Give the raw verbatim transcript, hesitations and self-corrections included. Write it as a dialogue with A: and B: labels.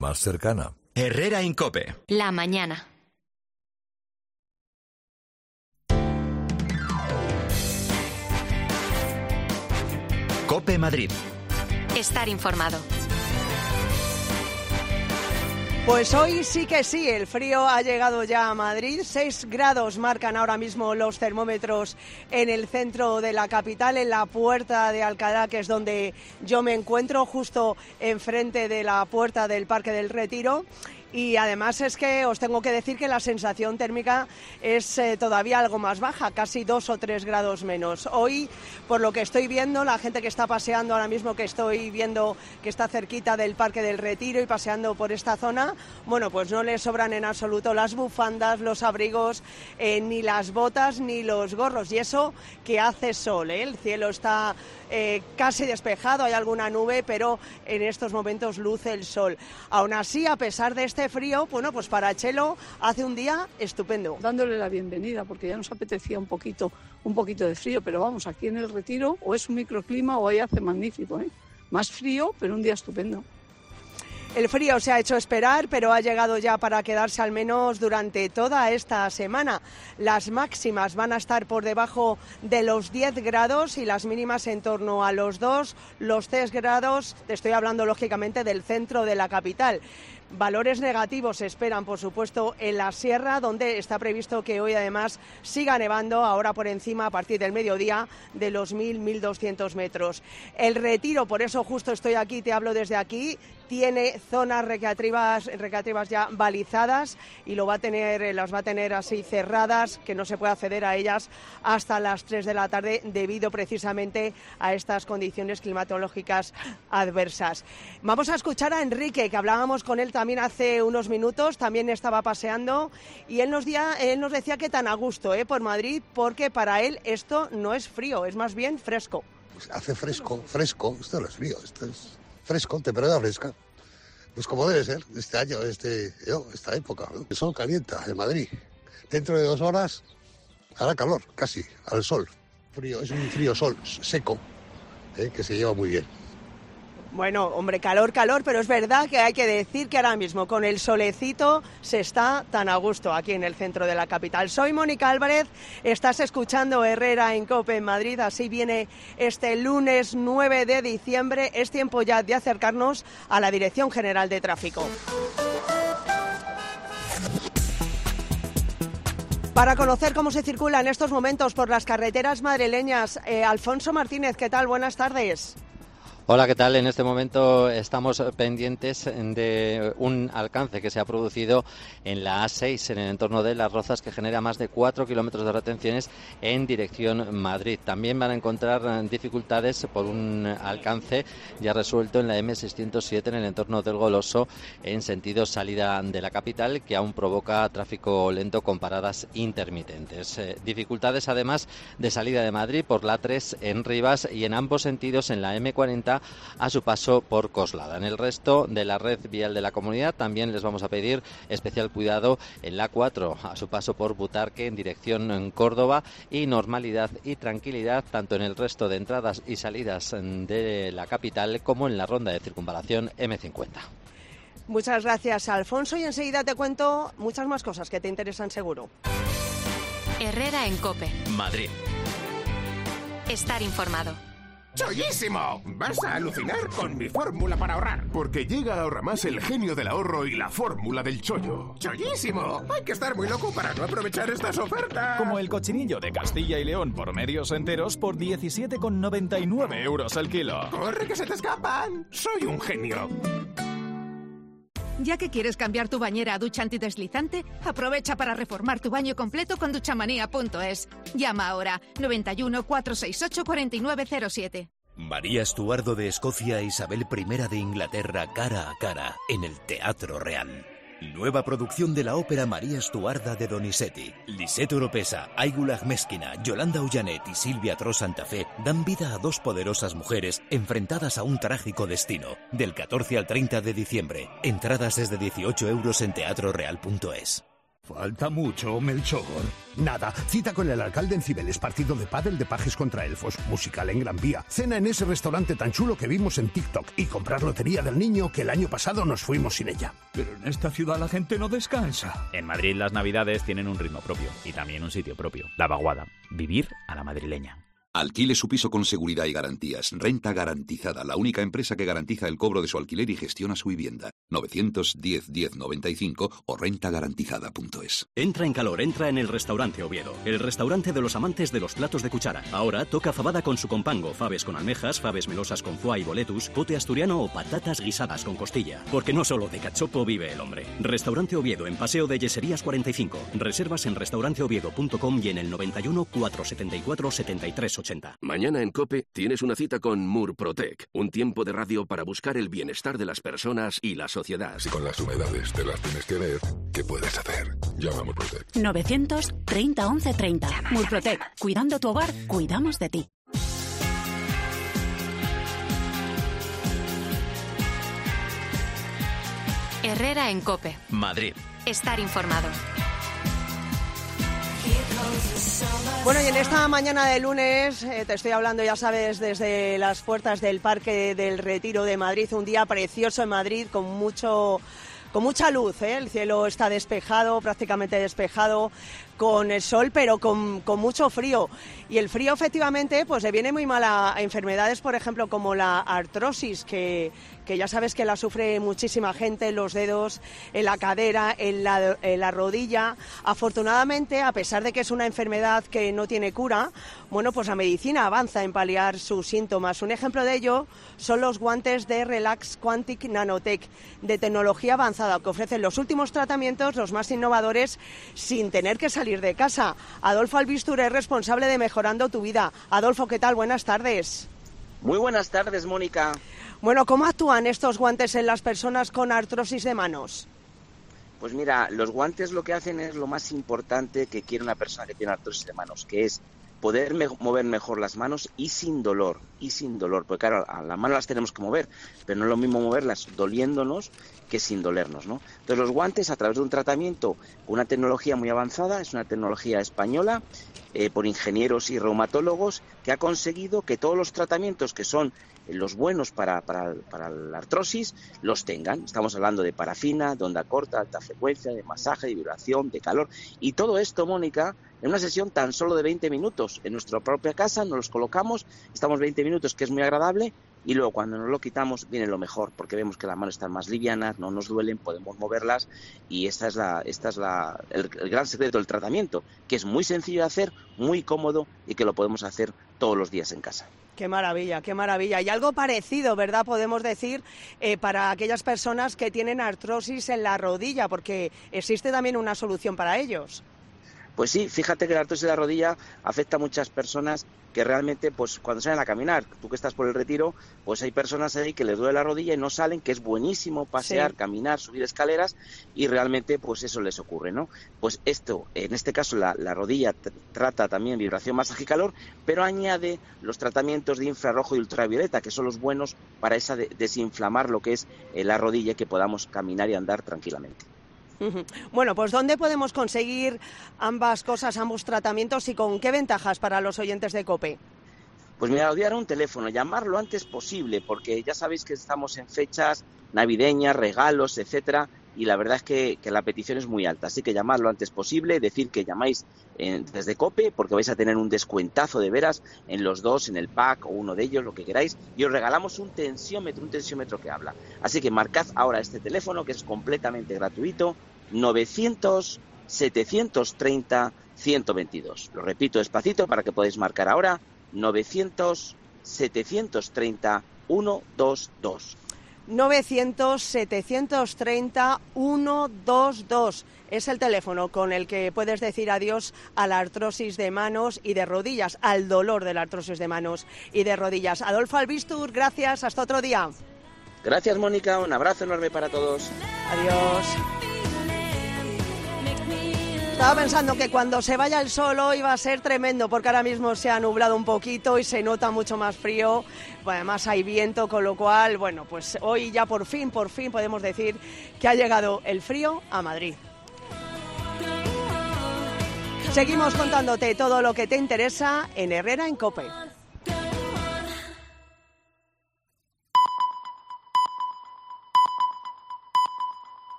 A: más cercana.
B: Herrera Incope.
C: La mañana.
B: Cope Madrid.
C: Estar informado.
D: Pues hoy sí que sí, el frío ha llegado ya a Madrid. Seis grados marcan ahora mismo los termómetros en el centro de la capital, en la Puerta de Alcalá, que es donde yo me encuentro, justo enfrente de la puerta del Parque del Retiro. Y además es que os tengo que decir que la sensación térmica es eh, todavía algo más baja, casi dos o tres grados menos. Hoy, por lo que estoy viendo, la gente que está paseando ahora mismo, que estoy viendo que está cerquita del Parque del Retiro y paseando por esta zona, bueno, pues no les sobran en absoluto las bufandas, los abrigos, eh, ni las botas, ni los gorros. Y eso que hace sol, ¿eh? El cielo está eh, casi despejado, hay alguna nube, pero en estos momentos luce el sol. Aún así, a pesar de este frío, bueno, pues para Chelo hace un día estupendo.
E: Dándole la bienvenida, porque ya nos apetecía un poquito, un poquito de frío, pero vamos, aquí en el Retiro o es un microclima o ahí hace magnífico, ¿eh? Más frío, pero un día estupendo.
D: El frío se ha hecho esperar, pero ha llegado ya para quedarse al menos durante toda esta semana. Las máximas van a estar por debajo de los diez grados y las mínimas en torno a los dos, los tres grados. Estoy hablando lógicamente del centro de la capital. Valores negativos se esperan, por supuesto, en la sierra, donde está previsto que hoy además siga nevando, ahora por encima, a partir del mediodía, de los mil, mil doscientos metros. El Retiro, por eso justo estoy aquí, te hablo desde aquí, tiene zonas recreativas, recreativas ya balizadas y lo va a tener, las va a tener así cerradas, que no se puede acceder a ellas hasta las tres de la tarde, debido precisamente a estas condiciones climatológicas adversas. Vamos a escuchar a Enrique, que hablábamos con él también hace unos minutos, también estaba paseando y él nos, dia, él nos decía que tan a gusto ¿eh? por Madrid, porque para él esto no es frío, es más bien fresco.
F: Pues hace fresco, fresco, esto no es frío, esto es fresco, temporada fresca. Pues como debe ser este año, este, yo, esta época, ¿no? El sol calienta en Madrid. Dentro de dos horas hará calor, casi, al sol. Frío, es un frío sol seco, ¿eh? que se lleva muy bien.
D: Bueno, hombre, calor, calor, pero es verdad que hay que decir que ahora mismo con el solecito se está tan a gusto aquí en el centro de la capital. Soy Mónica Álvarez, estás escuchando Herrera Incope en Madrid, así viene este lunes nueve de diciembre, es tiempo ya de acercarnos a la Dirección General de Tráfico. Para conocer cómo se circula en estos momentos por las carreteras madrileñas, eh, Alfonso Martínez, ¿qué tal? Buenas tardes.
G: Hola, ¿qué tal? En este momento estamos pendientes de un alcance que se ha producido en la A seis, en el entorno de Las Rozas, que genera más de cuatro kilómetros de retenciones en dirección Madrid. También van a encontrar dificultades por un alcance ya resuelto en la eme seiscientos siete en el entorno del Goloso, en sentido salida de la capital, que aún provoca tráfico lento con paradas intermitentes. Eh, dificultades además de salida de Madrid por la A tres en Rivas y en ambos sentidos en la eme cuarenta a su paso por Coslada. En el resto de la red vial de la comunidad también les vamos a pedir especial cuidado en la A cuatro a su paso por Butarque en dirección en Córdoba, y normalidad y tranquilidad tanto en el resto de entradas y salidas de la capital como en la ronda de circunvalación eme cincuenta.
D: Muchas gracias, Alfonso, y enseguida te cuento muchas más cosas que te interesan seguro.
C: Herrera en Cope.
B: Madrid.
C: Estar informado.
H: ¡Chollísimo! Vas a alucinar con mi fórmula para ahorrar. Porque llega a Ahorramás el genio del ahorro y la fórmula del chollo. ¡Chollísimo! Hay que estar muy loco para no aprovechar estas ofertas.
I: Como el cochinillo de Castilla y León por medios enteros por diecisiete con noventa y nueve euros el kilo.
H: ¡Corre que se te escapan! ¡Soy un genio!
J: Ya que quieres cambiar tu bañera a ducha antideslizante, aprovecha para reformar tu baño completo con duchamanía punto es. Llama ahora noventa y uno, cuatrocientos sesenta y ocho, cuarenta y nueve cero siete.
K: María Estuardo de Escocia e Isabel primera de Inglaterra cara a cara en el Teatro Real. Nueva producción de la ópera María Estuarda de Donizetti. Lisette Oropesa, Aigulag Meskina, Yolanda Ullanet y Silvia Tro Santa Fe dan vida a dos poderosas mujeres enfrentadas a un trágico destino. Del catorce al treinta de diciembre. Entradas desde dieciocho euros en teatro real punto es.
A: Falta mucho, Melchor. Nada, cita con el alcalde en Cibeles, partido de pádel de pajes contra elfos, musical en Gran Vía, cena en ese restaurante tan chulo que vimos en TikTok y comprar lotería del niño que el año pasado nos fuimos sin ella.
I: Pero en esta ciudad la gente no descansa.
L: En Madrid las navidades tienen un ritmo propio y también un sitio propio, La Vaguada. Vivir a la madrileña.
M: Alquile su piso con seguridad y garantías. Renta Garantizada, la única empresa que garantiza el cobro de su alquiler y gestiona su vivienda. novecientos diez diez noventa y cinco o renta garantizada punto es.
N: Entra en calor, entra en el Restaurante Oviedo. El restaurante de los amantes de los platos de cuchara. Ahora toca fabada con su compango, faves con almejas, faves melosas con foie y boletus, pote asturiano o patatas guisadas con costilla. Porque no solo de cachopo vive el hombre. Restaurante Oviedo en Paseo de Yeserías cuarenta y cinco. Reservas en restaurante oviedo punto com y en el noventa y uno, cuatrocientos setenta y cuatro, setenta y tres ochenta.
O: Mañana en COPE tienes una cita con Murprotec, un tiempo de radio para buscar el bienestar de las personas y la sociedad.
P: Si con las humedades te las tienes que ver, ¿qué puedes hacer? Llama a Murprotec.
Q: novecientos treinta once treinta. Murprotec. Cuidando tu hogar, cuidamos de ti.
C: Herrera en COPE.
B: Madrid.
C: Estar informado.
D: Bueno, y en esta mañana de lunes, eh, te estoy hablando, ya sabes, desde las puertas del Parque del Retiro de Madrid, un día precioso en Madrid, con mucho, con mucha luz, ¿eh? El cielo está despejado, prácticamente despejado, con el sol, pero con, con mucho frío. Y el frío, efectivamente, pues le viene muy mal a, a enfermedades, por ejemplo, como la artrosis, que, que ya sabes que la sufre muchísima gente en los dedos, en la cadera, en la, en la rodilla. Afortunadamente, a pesar de que es una enfermedad que no tiene cura, bueno, pues la medicina avanza en paliar sus síntomas. Un ejemplo de ello son los guantes de Relax Quantic Nanotech, de tecnología avanzada, que ofrecen los últimos tratamientos, los más innovadores, sin tener que salir de casa. Adolfo Albistur es responsable de Mejorando tu Vida. Adolfo, ¿qué tal? Buenas tardes.
R: Muy buenas tardes, Mónica.
D: Bueno, ¿cómo actúan estos guantes en las personas con artrosis de manos?
R: Pues mira, los guantes lo que hacen es lo más importante que quiere una persona que tiene artrosis de manos, que es poder me- mover mejor las manos y sin dolor, y sin dolor, porque claro, a las manos las tenemos que mover, pero no es lo mismo moverlas doliéndonos que sin dolernos, ¿no? Entonces los guantes, a través de un tratamiento con una tecnología muy avanzada, es una tecnología española, eh, por ingenieros y reumatólogos, que ha conseguido que todos los tratamientos que son los buenos para, para, para la artrosis los tengan. Estamos hablando de parafina, de onda corta, alta frecuencia, de masaje, de vibración, de calor, y todo esto, Mónica, en una sesión tan solo de veinte minutos. En nuestra propia casa nos los colocamos, estamos veinte minutos, que es muy agradable, y luego cuando nos lo quitamos viene lo mejor, porque vemos que las manos están más livianas, no nos duelen, podemos moverlas, y esta es la, esta es la, el, el gran secreto del tratamiento, que es muy sencillo de hacer, muy cómodo, y que lo podemos hacer todos los días en casa.
D: Qué maravilla, qué maravilla. Y algo parecido, ¿verdad?, podemos decir, eh, para aquellas personas que tienen artrosis en la rodilla, porque existe también una solución para ellos.
R: Pues sí, fíjate que la artrosis de la rodilla afecta a muchas personas que realmente, pues cuando salen a caminar, tú que estás por el Retiro, pues hay personas ahí que les duele la rodilla y no salen, que es buenísimo pasear, sí, caminar, subir escaleras, y realmente pues eso les ocurre, ¿no? Pues esto, en este caso la, la rodilla t- trata también vibración, masaje y calor, pero añade los tratamientos de infrarrojo y ultravioleta, que son los buenos para esa de- desinflamar lo que es eh, la rodilla, y que podamos caminar y andar tranquilamente.
D: Bueno, pues ¿dónde podemos conseguir ambas cosas, ambos tratamientos, y con qué ventajas para los oyentes de COPE?
R: Pues mira, os voy a dar un teléfono, llamar lo antes posible, porque ya sabéis que estamos en fechas navideñas, regalos, etcétera, y la verdad es que, que la petición es muy alta, así que llamar lo antes posible, decir que llamáis eh, desde COPE, porque vais a tener un descuentazo de veras en los dos, en el pack o uno de ellos, lo que queráis, y os regalamos un tensiómetro, un tensiómetro que habla. Así que marcad ahora este teléfono, que es completamente gratuito, novecientos, setecientos treinta, ciento veintidós. Lo repito despacito para que podáis marcar ahora, novecientos, setecientos treinta, ciento veintidós.
D: novecientos, setecientos treinta, ciento veintidós. Es el teléfono con el que puedes decir adiós a la artrosis de manos y de rodillas, al dolor de la artrosis de manos y de rodillas. Adolfo Albistur, gracias, hasta otro día.
R: Gracias, Mónica, un abrazo enorme para todos.
D: Adiós. Estaba pensando que cuando se vaya el sol hoy va a ser tremendo, porque ahora mismo se ha nublado un poquito y se nota mucho más frío. Además hay viento, con lo cual, bueno, pues hoy ya por fin, por fin podemos decir que ha llegado el frío a Madrid. Seguimos contándote todo lo que te interesa en Herrera en COPE.